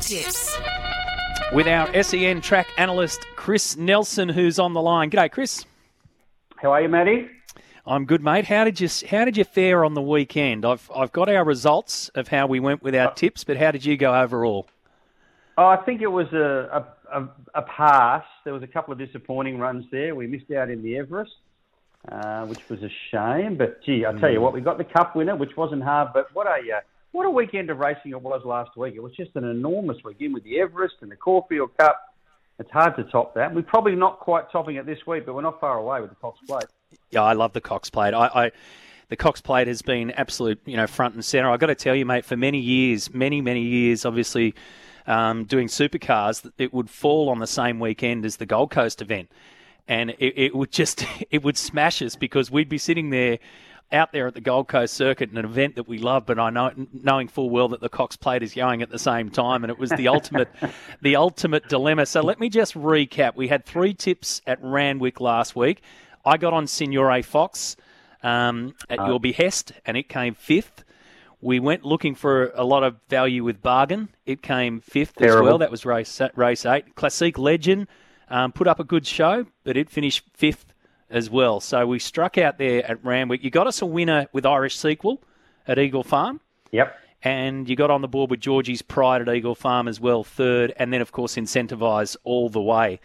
tips. With our SEN track analyst, Chris Nelson, who's on the line. G'day, Chris. How are you, Matty? I'm good, mate. How did you fare on the weekend? I've got our results of how we went with our tips, but how did you go overall? Oh, I think it was a pass. There was a couple of disappointing runs there. We missed out in the Everest, which was a shame. But, gee, I tell you what, we got the Cup winner, which wasn't hard. But what a weekend of racing it was last week. It was just an enormous weekend with the Everest and the Caulfield Cup. It's hard to top that. We're probably not quite topping it this week, but we're not far away with the Cox Plate. Yeah, I love the Cox Plate. The Cox Plate has been absolute, front and centre. I've got to tell you, mate, for many years, obviously, doing supercars, it would fall on the same weekend as the Gold Coast event. And it would smash us because we'd be sitting there out there at the Gold Coast circuit in an event that we love, but knowing full well that the Cox Plate is going at the same time, and it was the ultimate dilemma. So let me just recap. We had 3 tips at Randwick last week. I got on Signore Fox at your behest, and it came 5th. We went looking for a lot of value with Bargain. It came 5th as well. That was race 8. Classique Legend put up a good show, but it finished 5th as well. So we struck out there at Randwick. You got us a winner with Irish Sequel at Eagle Farm. Yep. And you got on the board with Georgie's Pride at Eagle Farm as well, 3rd. And then, of course, Incentivise all the way.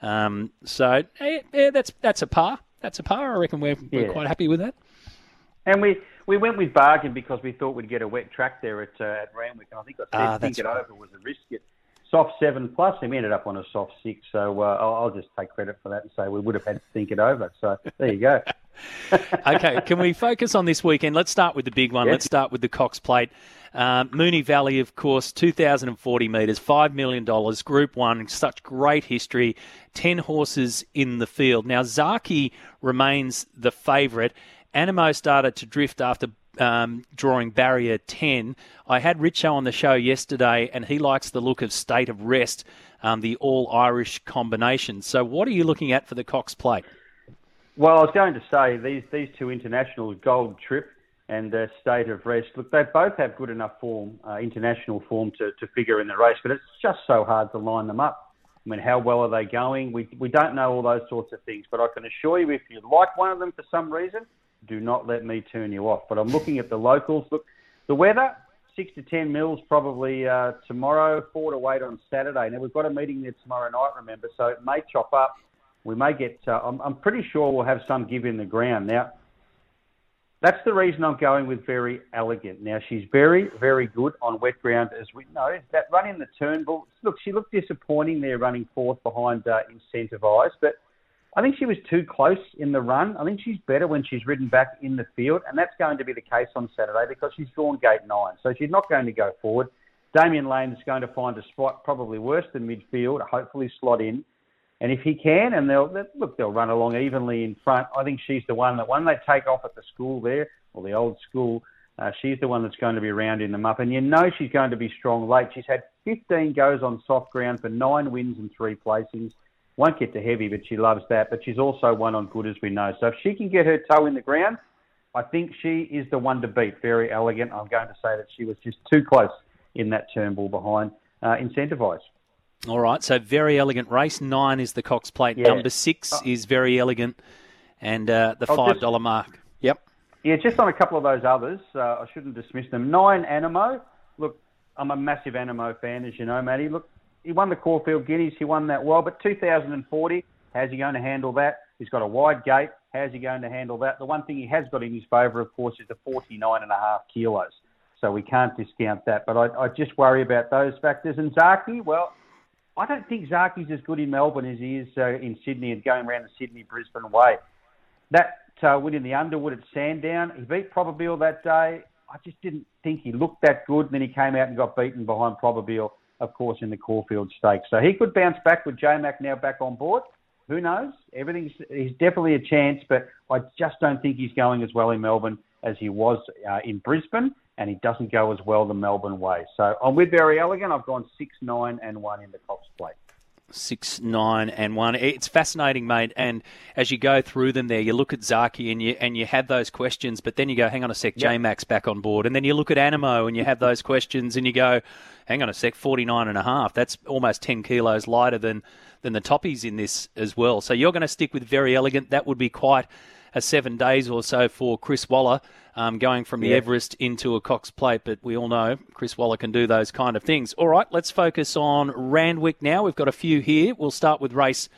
So that's a par. That's a par. I reckon we're quite happy with that. And we went with Bargain because we thought we'd get a wet track there at Randwick. And I think I said think it over was a risk. Soft 7+, and we ended up on a soft 6. So I'll just take credit for that and say we would have had to think it over. So there you go. Okay, can we focus on this weekend? Let's start with the big one. Yes. Let's start with the Cox Plate. Moonee Valley, of course, 2,040 metres, $5 million, Group 1, such great history, 10 horses in the field. Now, Zaki remains the favourite. Animo started to drift after drawing barrier 10. I had Richo on the show yesterday, and he likes the look of State of Rest, the all-Irish combination. So what are you looking at for the Cox Plate? Well, I was going to say, these 2 internationals, Gold Trip and State of Rest, look, they both have good enough form, international form to figure in the race, but it's just so hard to line them up. I mean, how well are they going? We don't know all those sorts of things, but I can assure you if you like one of them for some reason, do not let me turn you off. But I'm looking at the locals. Look, the weather, 6 to 10 mils probably tomorrow, 4 to 8 on Saturday. Now, we've got a meeting there tomorrow night, remember, so it may chop up. We may get, I'm pretty sure we'll have some give in the ground. Now, that's the reason I'm going with Very Elegant. Now, she's very, very good on wet ground, as we know. That run in the Turnbull, look, she looked disappointing there running 4th behind Incentivise, but I think she was too close in the run. I think she's better when she's ridden back in the field, and that's going to be the case on Saturday because she's drawn gate 9, so she's not going to go forward. Damien Lane is going to find a spot probably worse than midfield, hopefully slot in. And if he can, and they'll run along evenly in front, I think she's the one that when they take off at the school there, or the old school, she's the one that's going to be around in them up. And you know she's going to be strong late. She's had 15 goes on soft ground for 9 wins and 3 placings. Won't get to heavy, but she loves that. But she's also one on good, as we know. So if she can get her toe in the ground, I think she is the one to beat. Very Elegant. I'm going to say that she was just too close in that Turnbull behind Incentivise. All right, so Very Elegant. Race 9 is the Cox Plate. Yeah. Number 6 is Very Elegant, and the $5 mark. Yep. Yeah, just on a couple of those others, I shouldn't dismiss them. 9, Animo. Look, I'm a massive Animo fan, as you know, Matty. Look, he won the Caulfield Guineas. He won that well. But 2040, how's he going to handle that? He's got a wide gate. How's he going to handle that? The one thing he has got in his favour, of course, is the 49.5 kilos. So we can't discount that. But I just worry about those factors. And Zaki, well, I don't think Zaki's as good in Melbourne as he is in Sydney and going around the Sydney-Brisbane way. That win in the Underwood at Sandown, he beat Probabile that day. I just didn't think he looked that good. And then he came out and got beaten behind Probabile, of course, in the Caulfield Stakes. So he could bounce back with J-Mac now back on board. Who knows? He's definitely a chance, but I just don't think he's going as well in Melbourne as he was in Brisbane, and he doesn't go as well the Melbourne way. So I'm with Very Elegant. I've gone 6, 9 and 1 in the Cox Plate. 6, 9, and 1. It's fascinating, mate. And as you go through them there, you look at Zaki and you have those questions, but then you go, hang on a sec, J-Max back on board. And then you look at Animo and you have those questions and you go, hang on a sec, 49.5. That's almost 10 kilos lighter than the toppies in this as well. So you're going to stick with Very Elegant. That would be quite a 7 days or so for Chris Waller, going from the Everest into a Cox Plate, but we all know Chris Waller can do those kind of things. All right, let's focus on Randwick now. We've got a few here. We'll start with race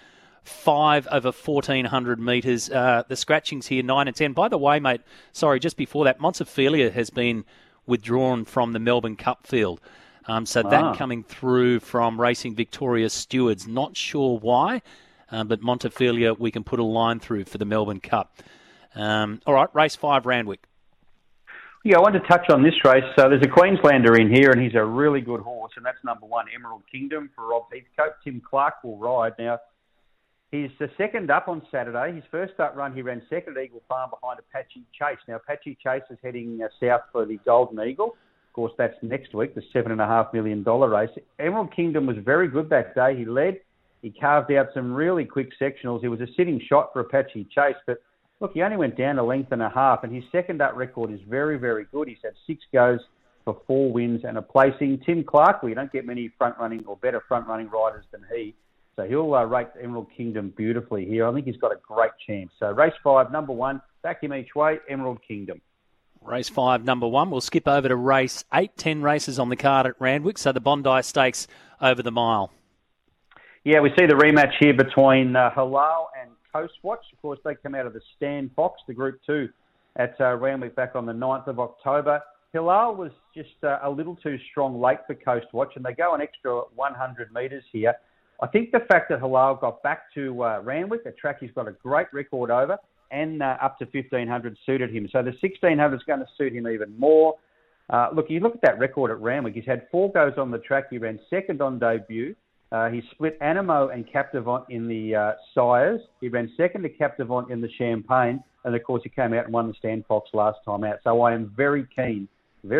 5 over 1,400 metres. The scratchings here, 9 and 10. By the way, mate, sorry, just before that, Montefilia has been withdrawn from the Melbourne Cup field. So that coming through from Racing Victoria Stewards. Not sure why. But Montefilia, we can put a line through for the Melbourne Cup. All right, race 5, Randwick. Yeah, I want to touch on this race. So there's a Queenslander in here, and he's a really good horse, and that's number 1, Emerald Kingdom for Rob Heathcote. Tim Clark will ride. Now, he's the second up on Saturday. His first up run, he ran second at Eagle Farm behind Apache Chase. Now, Apache Chase is heading south for the Golden Eagle. Of course, that's next week, the $7.5 million race. Emerald Kingdom was very good that day. He led. He carved out some really quick sectionals. He was a sitting shot for Apache Chase, but look, he only went down a length and a half, and his second up record is very, very good. He's had 6 goes for 4 wins and a placing. Tim Clark, well, you don't get many front-running or better front-running riders than he, so he'll rate Emerald Kingdom beautifully here. I think he's got a great chance. So race 5, number 1, back him each way, Emerald Kingdom. Race 5, number 1. We'll skip over to race 8, 10 races on the card at Randwick, so the Bondi Stakes over the mile. Yeah, we see the rematch here between Halal and Coast Watch. Of course, they come out of the Stan Fox, the Group 2, at Randwick back on the 9th of October. Halal was just a little too strong late for Coast Watch, and they go an extra 100 metres here. I think the fact that Halal got back to Randwick, a track he's got a great record over, and up to 1,500 suited him. So the 1,600 is going to suit him even more. Look, you look at that record at Randwick. He's had 4 goes on the track. He ran second on debut. He split Animo and Captivant in the Sires. He ran second to Captivant in the Champagne. And, of course, he came out and won the Stan Fox last time out. So I am very keen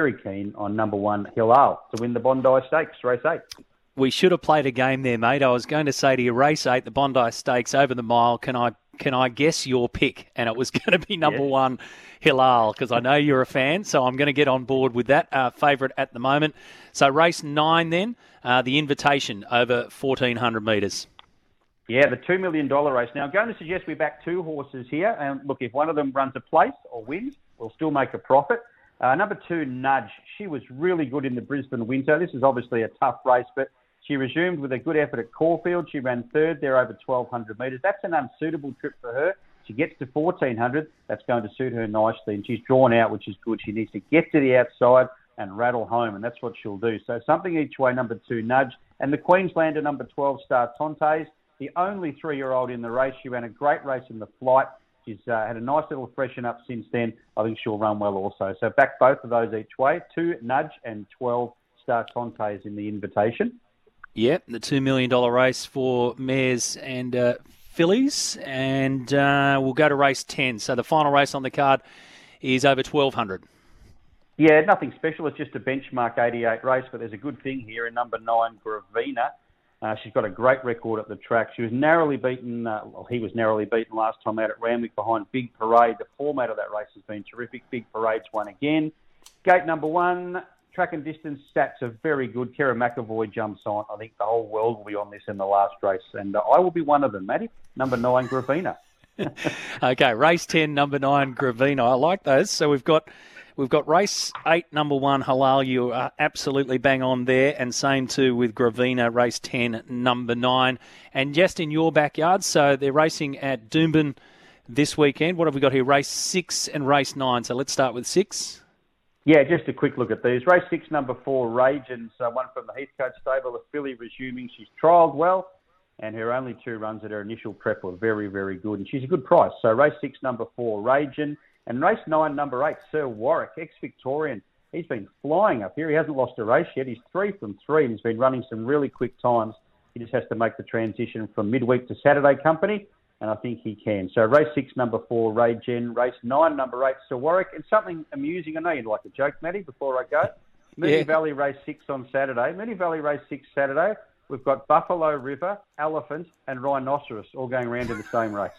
on number 1, Hilal, to win the Bondi Stakes, race 8. We should have played a game there, mate. I was going to say to you, race 8, the Bondi Stakes over the mile. Can I guess your pick? And it was going to be number 1, Hilal, because I know you're a fan, so I'm going to get on board with that favourite at the moment. So race 9 then, the Invitation over 1,400 metres. Yeah, the $2 million race. Now, I'm going to suggest we back 2 horses here. And look, if one of them runs a place or wins, we'll still make a profit. Number 2, Nudge. She was really good in the Brisbane Winter. This is obviously a tough race, but she resumed with a good effort at Caulfield. She ran third there over 1,200 metres. That's an unsuitable trip for her. She gets to 1,400. That's going to suit her nicely. And she's drawn out, which is good. She needs to get to the outside and rattle home, and that's what she'll do. So something each way, number 2, Nudge. And the Queenslander, number 12, Star Tontes, the only 3-year-old in the race. She ran a great race in the Flight. She's had a nice little freshen up since then. I think she'll run well also. So back both of those each way, 2, Nudge, and 12, Star Tontes in the Invitation. Yep, the $2 million race for mares and fillies. And we'll go to race 10. So the final race on the card is over 1,200. Yeah, nothing special. It's just a benchmark 88 race, but there's a good thing here in number 9, Gravina. She's got a great record at the track. She was narrowly beaten, he was narrowly beaten last time out at Randwick behind Big Parade. The format of that race has been terrific. Big Parade's won again. Gate number 1, track and distance stats are very good. Kerra McAvoy jumps on. I think the whole world will be on this in the last race, and I will be one of them, Matty. Number 9, Gravina. Okay, race 10, number 9, Gravina. I like those. So we've got race 8, number 1, Halal. You are absolutely bang on there. And same too with Gravina, race 10, number 9. And just in your backyard, so they're racing at Doomben this weekend. What have we got here? Race 6 and race 9. So let's start with 6. Yeah, just a quick look at these. Race 6, number 4, Ragens, one from the Heathcote stable, the filly resuming. She's trialled well, and her only 2 runs at her initial prep were very, very good. And she's a good price. So race 6, number 4, Ragen. And race 9, number 8, Sir Warwick, ex-Victorian. He's been flying up here. He hasn't lost a race yet. He's 3 from 3 and he's been running some really quick times. He just has to make the transition from midweek to Saturday company, and I think he can. So race 6, number 4, Ragen. Race 9, number 8, Sir Warwick. And something amusing, I know you'd like a joke, Matty, before I go. Moonee Valley race 6 on Saturday. Moonee Valley race 6 Saturday. we've got Buffalo River, Elephant, and Rhinoceros all going around in the same race.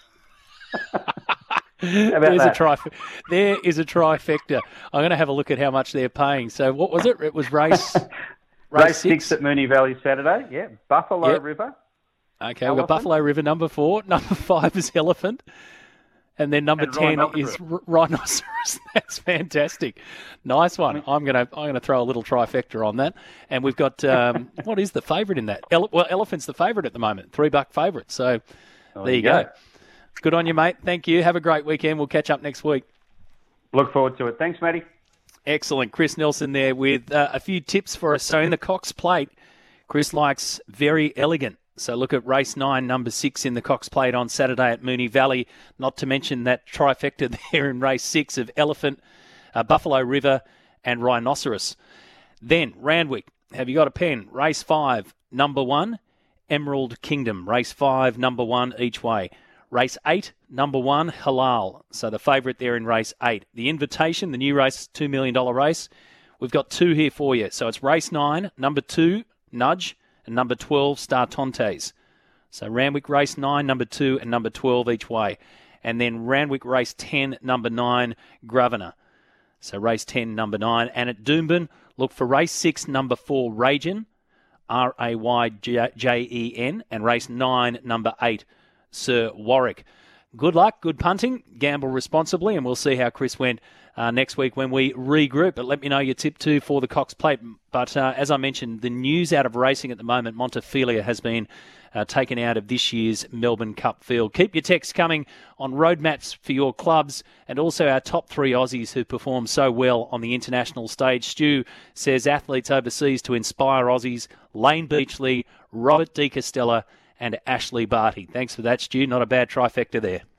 There is a trifecta. I'm going to have a look at how much they're paying. So what was it? It was race 6 at Moonee Valley Saturday. Yeah, Buffalo River. Okay, Elephant. We've got Buffalo River number 4. Number 5 is Elephant. And then number 10 is Rhinoceros. That's fantastic. Nice one. I'm gonna throw a little trifecta on that. And we've got what is the favourite in that? Elephant's the favourite at the moment. $3 favourite. So there you go. Good on you, mate. Thank you. Have a great weekend. We'll catch up next week. Look forward to it. Thanks, Matty. Excellent. Chris Nelson there with a few tips for us. So in the Cox Plate, Chris likes Very Elegant. So look at race 9, number 6 in the Cox Plate on Saturday at Moonee Valley. Not to mention that trifecta there in race 6 of Elephant, Buffalo River and Rhinoceros. Then Randwick, have you got a pen? Race 5, number 1, Emerald Kingdom. Race 5, number 1 each way. Race 8, number 1, Halal. So the favourite there in race 8. The Invitation, the new race, $2 million race. We've got 2 here for you. So it's race 9, number 2, Nudge, and number 12, Star Tontes. So Randwick race 9, number 2, and number 12 each way. And then Randwick race 10, number 9, Governor. So race 10, number 9. And at Doomben, look for race 6, number 4, Raygen, Rayjen, and race 9, number 8, Sir Warwick. Good luck, good punting, gamble responsibly, and we'll see how Chris went next week when we regroup. But let me know your tip too for the Cox Plate. But as I mentioned, the news out of racing at the moment, Montefilia has been taken out of this year's Melbourne Cup field. Keep your texts coming on road maps for your clubs and also our top 3 Aussies who perform so well on the international stage. Stu says athletes overseas to inspire Aussies, Lane Beachley, Robert De Castella and Ashley Barty. Thanks for that, Stu. Not a bad trifecta there.